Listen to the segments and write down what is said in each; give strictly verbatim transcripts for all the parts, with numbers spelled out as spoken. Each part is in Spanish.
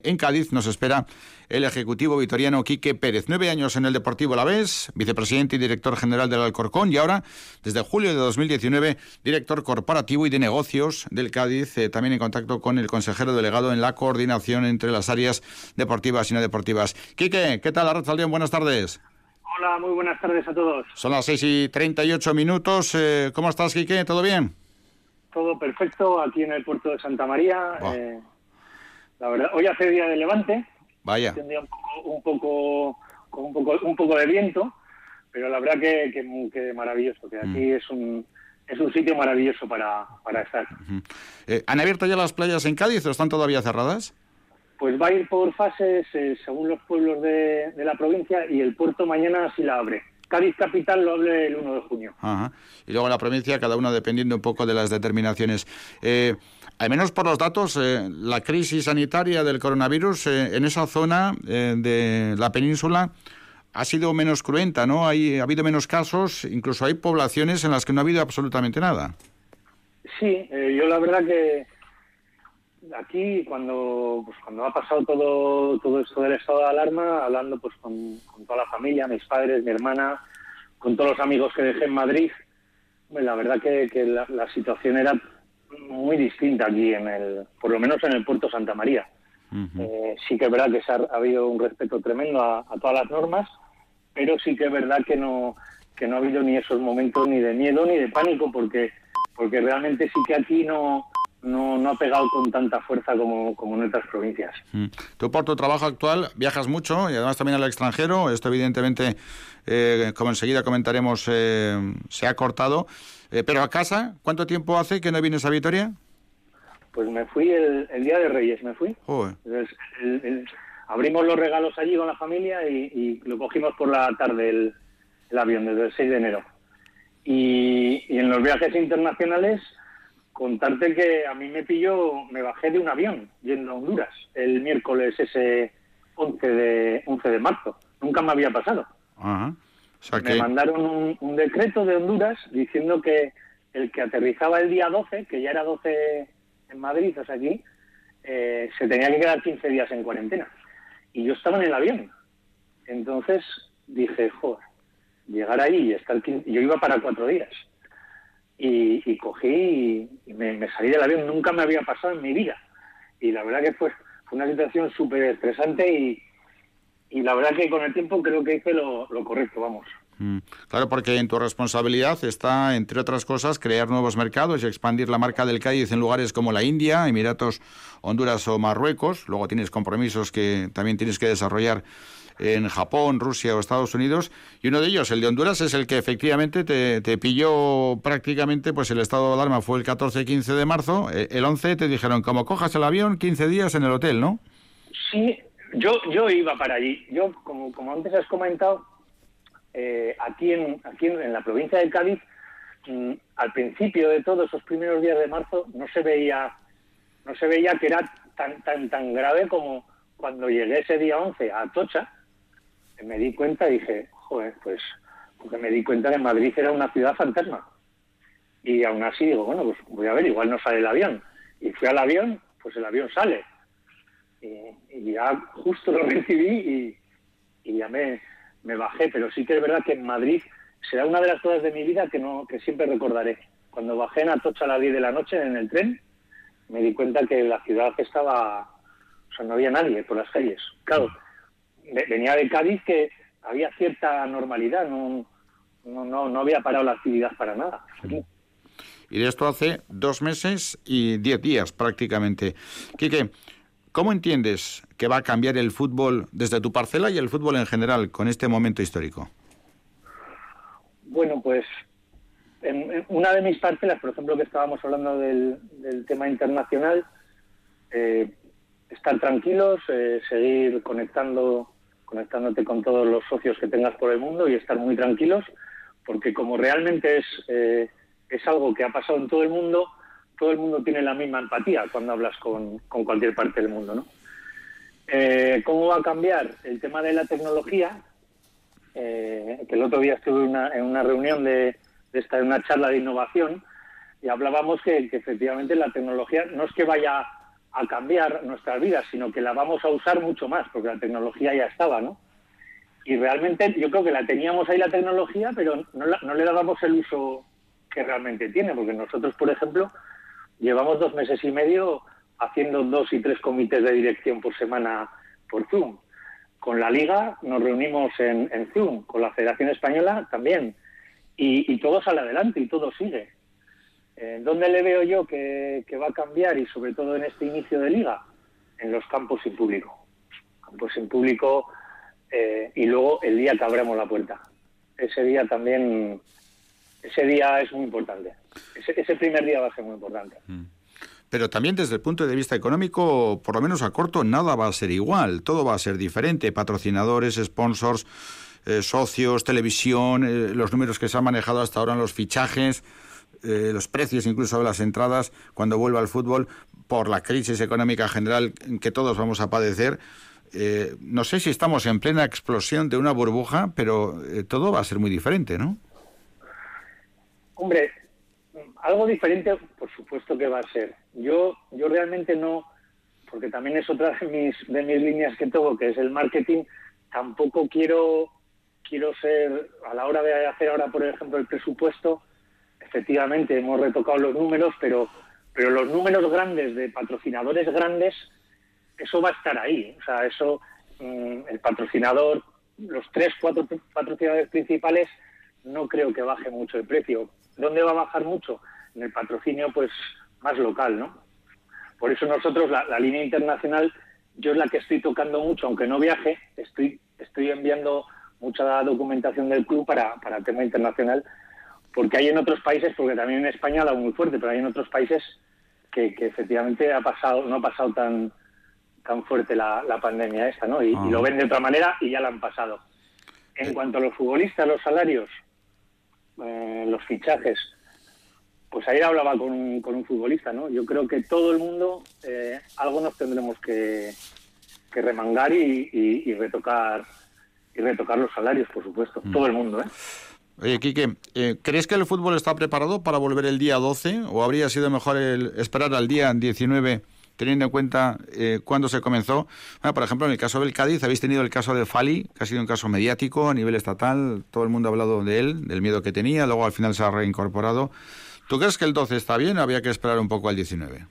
En Cádiz nos espera el ejecutivo vitoriano Quique Pérez. Nueve años en el Deportivo Alavés, vicepresidente y director general del Alcorcón, y ahora, desde julio de dos mil diecinueve, director corporativo y de negocios del Cádiz, eh, también en contacto con el consejero delegado en la coordinación entre las áreas deportivas y no deportivas. Quique, ¿qué tal, Arratsaldeon? Buenas tardes. Hola, muy buenas tardes a todos. Son las seis y treinta y ocho minutos. Eh, ¿Cómo estás, Quique? ¿Todo bien? Todo perfecto aquí en el puerto de Santa María. Oh. Eh, la verdad, hoy hace día de levante. Vaya. Un día un poco, un poco, con un poco, un poco de viento, pero la verdad que, que, que maravilloso. Que aquí mm. es un es un sitio maravilloso para, para estar. Uh-huh. Eh, ¿Han abierto ya las playas en Cádiz o están todavía cerradas? Pues va a ir por fases eh, según los pueblos de, de la provincia, y el puerto mañana sí la abre. Cádiz capital lo abre el uno de junio. Ajá. Y luego la provincia, cada una dependiendo un poco de las determinaciones. Eh, al menos por los datos, eh, la crisis sanitaria del coronavirus eh, en esa zona eh, de la península ha sido menos cruenta, ¿no? Hay, ha habido menos casos, incluso hay poblaciones en las que no ha habido absolutamente nada. Sí, eh, yo la verdad que aquí cuando pues cuando ha pasado todo todo esto del estado de alarma, hablando pues con, con toda la familia, mis padres, mi hermana, con todos los amigos que dejé en Madrid, pues la verdad que, que la, la situación era muy distinta aquí, en el por lo menos en el puerto Santa María. Uh-huh. Eh, sí que es verdad que se ha, ha habido un respeto tremendo a, a todas las normas, pero sí que es verdad que no que no ha habido ni esos momentos ni de miedo ni de pánico, porque porque realmente sí que aquí no No, no ha pegado con tanta fuerza como, como en otras provincias. Mm. Tú por tu trabajo actual viajas mucho y además también al extranjero. Esto evidentemente, eh, como enseguida comentaremos, eh, se ha cortado. Eh, pero a casa, ¿cuánto tiempo hace que no vienes a Vitoria? Pues me fui el, el día de Reyes, me fui. Joder. Entonces, el, el, abrimos los regalos allí con la familia y, y lo cogimos por la tarde el, el avión, desde el seis de enero. Y, y en los viajes internacionales, contarte que a mí me pilló, me bajé de un avión yendo a Honduras el miércoles ese once de marzo. Nunca me había pasado. Ajá. O sea me que... mandaron un, un decreto de Honduras diciendo que el que aterrizaba el día doce, que ya era doce en Madrid, o sea aquí, eh, se tenía que quedar quince días en cuarentena. Y yo estaba en el avión. Entonces dije, joder, llegar ahí y estar quince... Yo iba para cuatro días. Y, y cogí y, y me, me salí del avión. Nunca me había pasado en mi vida. Y la verdad que fue, fue una situación súper estresante y, y la verdad que con el tiempo creo que hice lo, lo correcto, vamos. Mm, claro, porque en tu responsabilidad está, entre otras cosas, crear nuevos mercados y expandir la marca del Cádiz en lugares como la India, Emiratos, Honduras o Marruecos. Luego tienes compromisos que también tienes que desarrollar en Japón, Rusia o Estados Unidos, y uno de ellos, el de Honduras, es el que efectivamente te, te pilló prácticamente, pues el estado de alarma fue el catorce quince de marzo, el once te dijeron, como cojas el avión, quince días en el hotel, ¿no? Sí, yo yo iba para allí. Yo, como, como antes has comentado, eh, aquí, en, aquí en, en la provincia de Cádiz, mmm, al principio de todos esos primeros días de marzo, no se veía no se veía que era tan tan tan grave como cuando llegué ese día once a Atocha. Me di cuenta y dije, joder, pues, porque me di cuenta que Madrid era una ciudad fantasma. Y aún así digo, bueno, pues voy a ver, igual no sale el avión. Y fui al avión, pues el avión sale. Y, y ya justo lo recibí y, y ya me, me bajé. Pero sí que es verdad que en Madrid será una de las cosas de mi vida que no que siempre recordaré. Cuando bajé en Atocha a las diez de la noche en el tren, me di cuenta que la ciudad estaba... O sea, no había nadie por las calles. Claro, venía de Cádiz, que había cierta normalidad, no, no, no, no había parado la actividad para nada. Y de esto hace dos meses y diez días prácticamente. Quique, ¿cómo entiendes que va a cambiar el fútbol desde tu parcela y el fútbol en general con este momento histórico? Bueno, pues en, en una de mis parcelas, por ejemplo, que estábamos hablando del, del tema internacional, eh, estar tranquilos, eh, seguir conectando, conectándote con todos los socios que tengas por el mundo y estar muy tranquilos, porque como realmente es, eh, es algo que ha pasado en todo el mundo, todo el mundo tiene la misma empatía cuando hablas con, con cualquier parte del mundo, ¿no? Eh, ¿Cómo va a cambiar el tema de la tecnología? Eh, que el otro día estuve una, en una reunión de, de esta, en una charla de innovación, y hablábamos que, que efectivamente la tecnología no es que vaya a cambiar nuestras vidas, sino que la vamos a usar mucho más, porque la tecnología ya estaba, ¿no? Y realmente yo creo que la teníamos ahí la tecnología, pero no, la, no le dábamos el uso que realmente tiene, porque nosotros, por ejemplo, llevamos dos meses y medio haciendo dos y tres comités de dirección por semana por Zoom. Con la Liga nos reunimos en, en Zoom, con la Federación Española también, y, y todo sale adelante y todo sigue. Eh, ¿Dónde le veo yo que, que va a cambiar, y sobre todo en este inicio de Liga? En los campos sin público. Campos sin público eh, y luego el día que abramos la puerta. Ese día también, ese día es muy importante. Ese, ese primer día va a ser muy importante. Mm. Pero también desde el punto de vista económico, por lo menos a corto, nada va a ser igual, todo va a ser diferente. Patrocinadores, sponsors, eh, socios, televisión, eh, los números que se han manejado hasta ahora en los fichajes, eh, los precios incluso de las entradas cuando vuelva al fútbol, por la crisis económica general que todos vamos a padecer. Eh, no sé si estamos en plena explosión de una burbuja, pero eh, todo va a ser muy diferente, ¿no? Hombre, algo diferente, por supuesto que va a ser. Yo, yo realmente no, porque también es otra de mis, de mis líneas que tengo, que es el marketing. Tampoco quiero, quiero ser, a la hora de hacer ahora, por ejemplo, el presupuesto, efectivamente hemos retocado los números, pero, pero los números grandes de patrocinadores grandes, eso va a estar ahí. O sea, eso, el patrocinador, los tres, cuatro patrocinadores principales, no creo que baje mucho el precio. ¿Dónde va a bajar mucho? En el patrocinio, pues, más local, ¿no? Por eso nosotros, la, la línea internacional, yo es la que estoy tocando mucho, aunque no viaje, estoy estoy enviando mucha documentación del club para, para el tema internacional, porque hay en otros países, porque también en España ha dado muy fuerte, pero hay en otros países que, que efectivamente ha pasado, no ha pasado tan tan fuerte la, la pandemia esta, ¿no? Y, ah. y lo ven de otra manera y ya la han pasado. En eh. cuanto a los futbolistas, los salarios, eh, los fichajes, pues ayer hablaba con un, con un futbolista, ¿no? Yo creo que todo el mundo, eh, algo nos tendremos que, que remangar y, y, y retocar y retocar los salarios, por supuesto. Mm. Todo el mundo, ¿eh? Oye, Quique, eh, ¿crees que el fútbol está preparado para volver el día doce o habría sido mejor el esperar al día diecinueve, teniendo en cuenta eh, cuándo se comenzó? Bueno, por ejemplo, en el caso del Cádiz, habéis tenido el caso de Fali, que ha sido un caso mediático a nivel estatal, todo el mundo ha hablado de él, del miedo que tenía, luego al final se ha reincorporado. ¿Tú crees que el doce está bien o había que esperar un poco al diecinueve?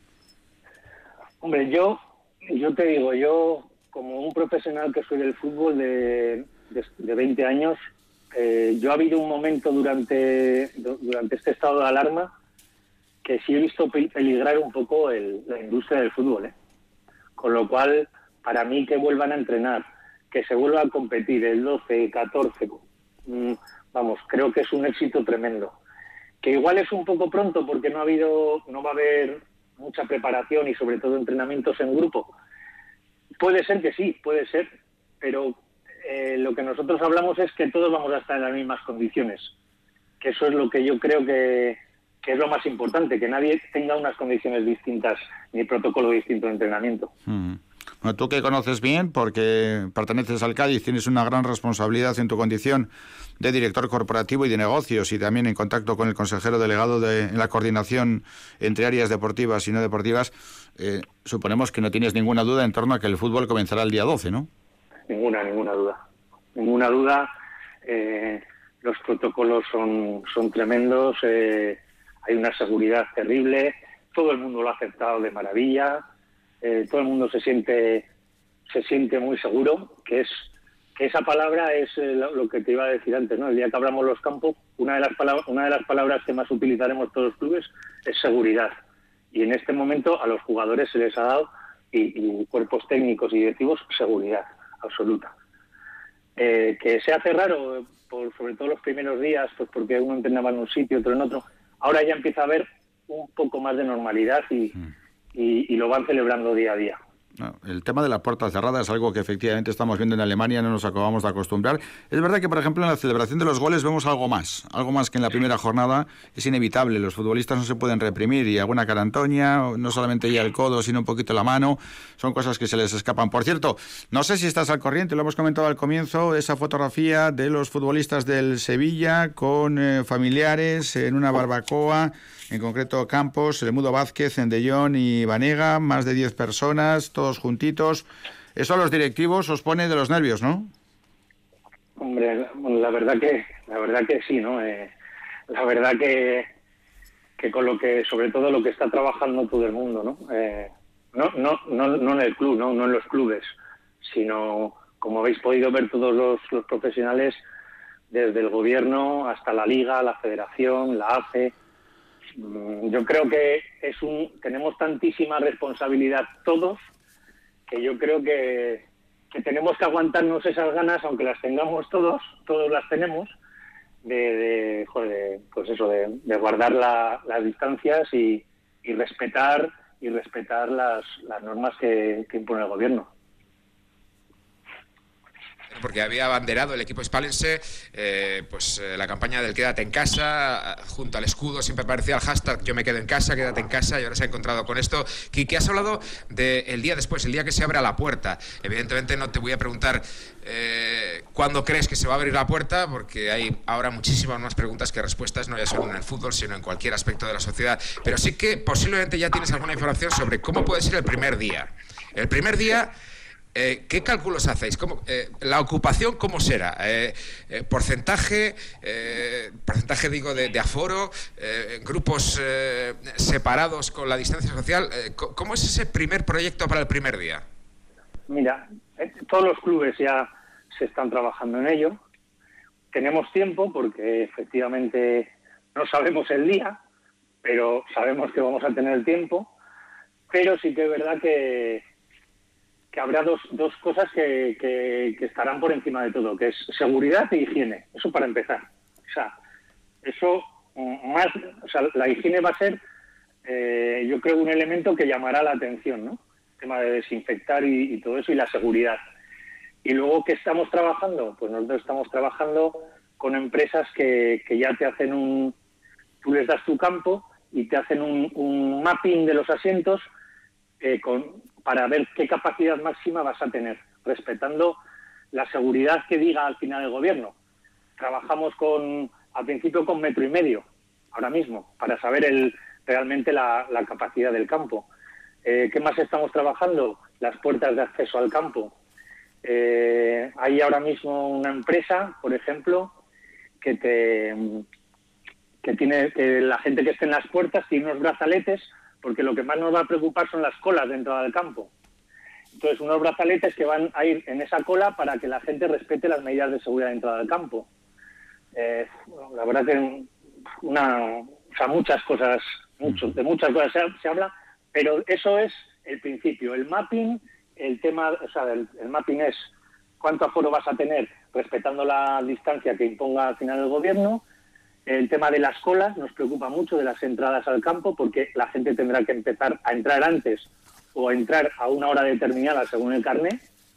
Hombre, yo, yo te digo, yo como un profesional que soy del fútbol de, de, de veinte años, eh, yo ha habido un momento durante, durante este estado de alarma que sí he visto peligrar un poco el, la industria del fútbol, ¿eh? Con lo cual, para mí que vuelvan a entrenar, que se vuelva a competir el doce, catorce, mmm, vamos, creo que es un éxito tremendo. Que igual es un poco pronto porque no ha habido, no va a haber mucha preparación y sobre todo entrenamientos en grupo. Puede ser que sí, puede ser, pero eh, lo que nosotros hablamos es que todos vamos a estar en las mismas condiciones. Que eso es lo que yo creo que, que es lo más importante, que nadie tenga unas condiciones distintas ni protocolo distinto de entrenamiento. Mm. Bueno, tú que conoces bien, porque perteneces al Cádiz, tienes una gran responsabilidad en tu condición de director corporativo y de negocios y también en contacto con el consejero delegado de en la coordinación entre áreas deportivas y no deportivas, eh, suponemos que no tienes ninguna duda en torno a que el fútbol comenzará el día doce, ¿no? Ninguna, ninguna duda. Ninguna duda. Eh, los protocolos son, son tremendos, eh, hay una seguridad terrible, todo el mundo lo ha aceptado de maravilla. Eh, todo el mundo se siente se siente muy seguro, que es que esa palabra es eh, lo, lo que te iba a decir antes, ¿no? El día que abramos los campos, una de las palabras una de las palabras que más utilizaremos todos los clubes es seguridad. Y en este momento a los jugadores se les ha dado, y, y cuerpos técnicos y directivos, seguridad absoluta. Eh, que se hace raro, por sobre todo los primeros días, pues porque uno entrenaba en un sitio, otro en otro. Ahora ya empieza a haber un poco más de normalidad y mm. Y, y lo van celebrando día a día. No, el tema de la puerta cerrada es algo que efectivamente estamos viendo en Alemania, no nos acabamos de acostumbrar. Es verdad que, por ejemplo, en la celebración de los goles vemos algo más, algo más que en la primera jornada. Es inevitable, los futbolistas no se pueden reprimir y alguna carantoña, no solamente ya el codo, sino un poquito la mano, son cosas que se les escapan. Por cierto, no sé si estás al corriente, lo hemos comentado al comienzo, esa fotografía de los futbolistas del Sevilla con eh, familiares en una barbacoa, en concreto Campos, el Mudo Vázquez, Endellón y Vanega, más de diez personas, todos juntitos. Eso a los directivos os pone de los nervios, ¿no? Hombre, la verdad que la verdad que sí, ¿no? Eh, la verdad que que con lo que, sobre todo lo que está trabajando todo el mundo, ¿no? Eh, no, no, no, no en el club, ¿no? No en los clubes, sino, como habéis podido ver todos los, los profesionales, desde el gobierno hasta la liga, la federación, la A C E. Yo creo que es un tenemos tantísima responsabilidad todos que yo creo que, que tenemos que aguantarnos esas ganas, aunque las tengamos todos, todos las tenemos, de, de, joder, pues eso, de, de guardar la, las distancias y, y respetar y respetar las, las normas que, que impone el gobierno. Porque había abanderado el equipo hispalense eh, pues eh, la campaña del quédate en casa, junto al escudo siempre aparecía el hashtag yo me quedo en casa, quédate en casa, y ahora se ha encontrado con esto. Quique, has hablado del día después, el día que se abre la puerta. Evidentemente no te voy a preguntar eh, cuándo crees que se va a abrir la puerta, porque hay ahora muchísimas más preguntas que respuestas, no ya solo en el fútbol, sino en cualquier aspecto de la sociedad. Pero sí que posiblemente ya tienes alguna información sobre cómo puede ser el primer día. El primer día... Eh, ¿Qué cálculos hacéis? ¿Cómo, eh, ¿La ocupación cómo será? Eh, eh, ¿Porcentaje? Eh, ¿Porcentaje, digo, de, de aforo? Eh, ¿Grupos eh, separados con la distancia social? Eh, ¿Cómo es ese primer proyecto para el primer día? Mira, eh, todos los clubes ya se están trabajando en ello. Tenemos tiempo porque efectivamente no sabemos el día, pero sabemos que vamos a tener tiempo. Pero sí que es verdad que que habrá dos, dos cosas que, que, que estarán por encima de todo, que es seguridad e higiene. Eso para empezar. O sea, eso más, o sea, la higiene va a ser, eh, yo creo, un elemento que llamará la atención, ¿no? El tema de desinfectar y, y todo eso, y la seguridad. Y luego, ¿qué estamos trabajando? Pues nosotros estamos trabajando con empresas que, que ya te hacen un... Tú les das tu campo y te hacen un, un mapping de los asientos eh, con... para ver qué capacidad máxima vas a tener, respetando la seguridad que diga al final el gobierno. Trabajamos con, al principio con metro y medio, ahora mismo, para saber el, realmente la, la capacidad del campo. Eh, ¿Qué más estamos trabajando? Las puertas de acceso al campo. Eh, hay ahora mismo una empresa, por ejemplo, que te que tiene que la gente que esté en las puertas tiene unos brazaletes, porque lo que más nos va a preocupar son las colas dentro del campo. Entonces, unos brazaletes que van a ir en esa cola para que la gente respete las medidas de seguridad dentro del campo. Eh, la verdad que una, o sea, muchas cosas, mucho, de muchas cosas se, se habla, pero eso es el principio. El mapping, el tema, o sea, el, el mapping es cuánto aforo vas a tener respetando la distancia que imponga al final el gobierno. El tema de las colas nos preocupa mucho, de las entradas al campo, porque la gente tendrá que empezar a entrar antes o a entrar a una hora determinada según el carné.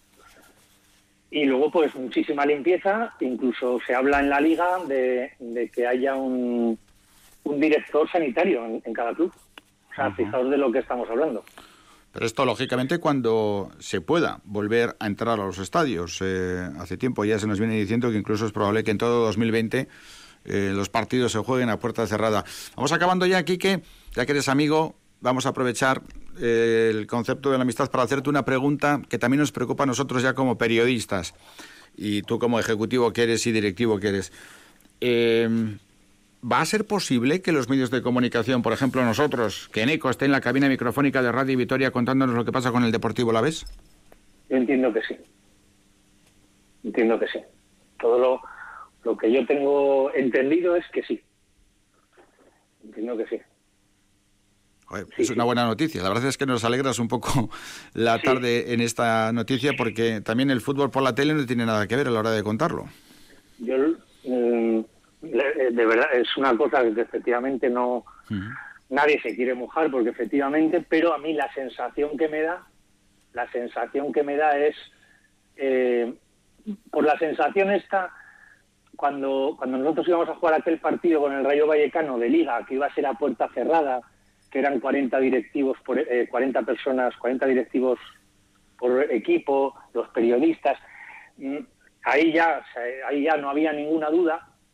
Y luego, pues, muchísima limpieza. Incluso se habla en la liga de, de que haya un, un director sanitario en, en cada club. O sea, uh-huh. Fijaos de lo que estamos hablando. Pero esto, lógicamente, cuando se pueda volver a entrar a los estadios. Eh, hace tiempo ya se nos viene diciendo que incluso es probable que en todo dos mil veinte... Eh, los partidos se jueguen a puerta cerrada. Vamos acabando ya, Quique, ya que eres amigo, vamos a aprovechar eh, el concepto de la amistad para hacerte una pregunta que también nos preocupa a nosotros ya como periodistas, y tú como ejecutivo que eres y directivo que eres. Eh, ¿Va a ser posible que los medios de comunicación, por ejemplo nosotros, que en ECO esté en la cabina microfónica de Radio Vitoria contándonos lo que pasa con el Deportivo Alavés? Yo entiendo que sí. Entiendo que sí. Todo lo... Lo que yo tengo entendido es que sí. Entiendo que sí. Joder, sí, es una buena noticia. La verdad es que nos alegras un poco la sí. tarde en esta noticia, porque también el fútbol por la tele no tiene nada que ver a la hora de contarlo. Yo, eh, de verdad, es una cosa que efectivamente no... Uh-huh. Nadie se quiere mojar, porque efectivamente, pero a mí la sensación que me da, la sensación que me da es, eh, por la sensación esta... Cuando, cuando nosotros íbamos a jugar aquel partido con el Rayo Vallecano de Liga, que iba a ser a puerta cerrada, que eran cuarenta directivos, por, eh, cuarenta personas, cuarenta directivos por equipo, los periodistas, ahí ya, ahí ya no había ninguna duda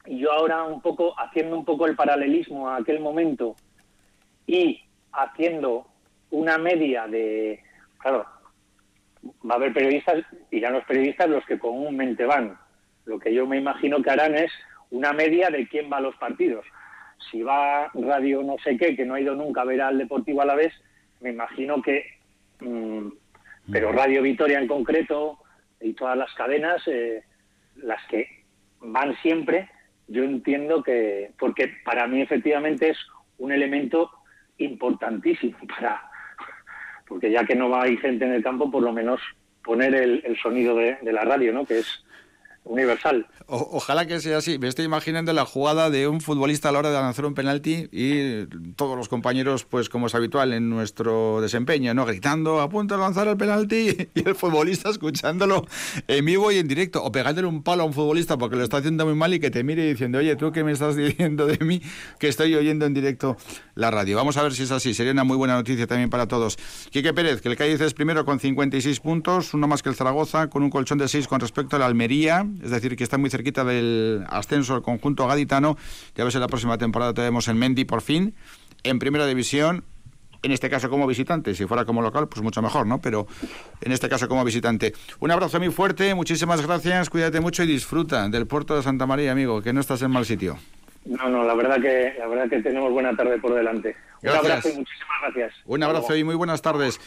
Y yo ahora un poco, haciendo un poco el paralelismo a aquel momento y haciendo una media de, claro, va a haber periodistas, irán los periodistas los que comúnmente van. Lo que yo me imagino que harán es una media de quién va a los partidos. Si va Radio no sé qué, que no ha ido nunca a ver al Deportivo Alavés, me imagino que, mmm, pero Radio Vitoria en concreto y todas las cadenas, eh, las que van siempre, yo entiendo que, porque para mí efectivamente es un elemento importantísimo para, porque ya que no va a ir gente en el campo, por lo menos poner el, el sonido de, de la radio, ¿no? Que es universal. O, ojalá que sea así. Me estoy imaginando la jugada de un futbolista a la hora de lanzar un penalti y todos los compañeros, pues como es habitual en nuestro desempeño, ¿no? Gritando, a punto de lanzar el penalti, y el futbolista escuchándolo en vivo y en directo, o pegándole un palo a un futbolista porque lo está haciendo muy mal y que te mire diciendo, oye, ¿tú qué me estás diciendo de mí? Que estoy oyendo en directo la radio. Vamos a ver si es así. Sería una muy buena noticia también para todos. Quique Pérez, que el Cádiz es primero con cincuenta y seis puntos, uno más que el Zaragoza, con un colchón de seis con respecto al Almería. Es decir, que está muy cerquita del ascenso al conjunto gaditano. Ya ves, en la próxima temporada tenemos en Mendy por fin, en primera división, en este caso como visitante. Si fuera como local, pues mucho mejor, ¿no? Pero en este caso como visitante. Un abrazo muy fuerte, muchísimas gracias, cuídate mucho y disfruta del puerto de Santa María, amigo, que no estás en mal sitio. No, no, la verdad que la verdad que tenemos buena tarde por delante. Gracias. Un abrazo y muchísimas gracias. Un abrazo y muy buenas tardes.